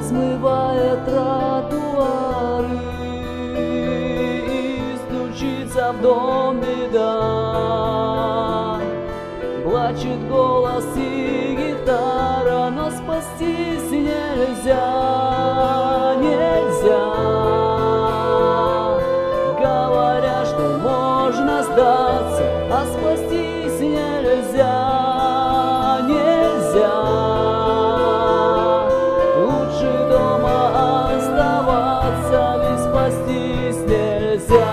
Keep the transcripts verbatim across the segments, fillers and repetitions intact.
размывая тротуары, и стучится в дом беда. Плачет голос и гитара, но спастись нельзя, нельзя. Говорят, что можно сдаться, а спастись нельзя, нельзя. Лучше дома оставаться, ведь спастись нельзя.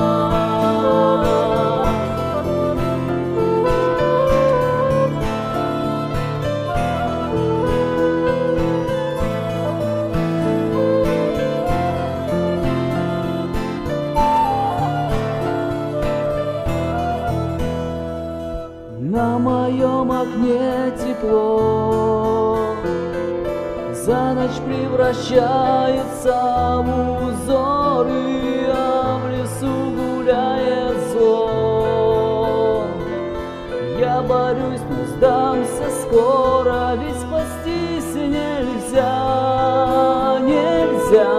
На моем окне тепло, за ночь превращается в узоры, а в лесу гуляет зло. Я борюсь, но сдамся скоро, ведь спастись нельзя, нельзя.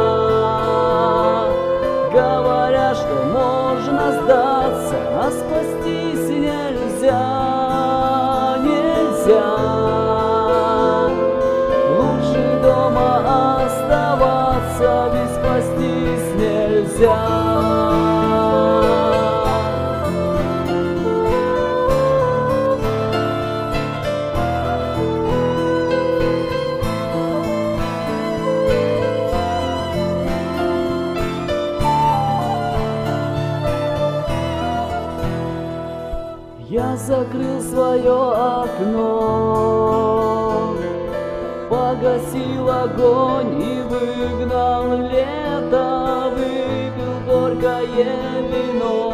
Говорят, что можно сдаться, а спастись нельзя, нельзя. Лучше дома оставаться, ведь спастись нельзя. Я закрыл свое окно, погасил огонь и выгнал лето, выпил горькое вино.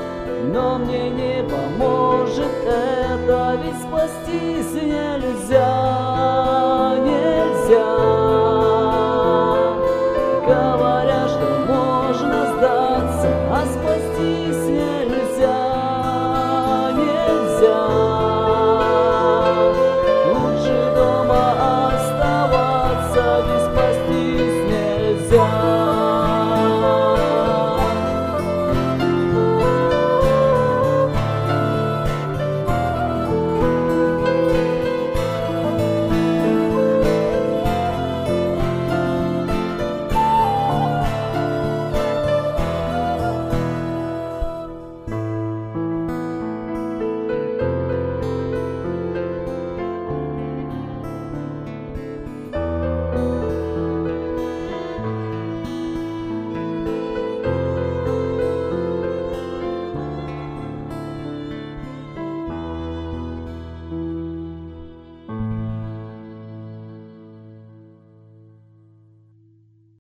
Но мне не поможет это, ведь спастись нельзя,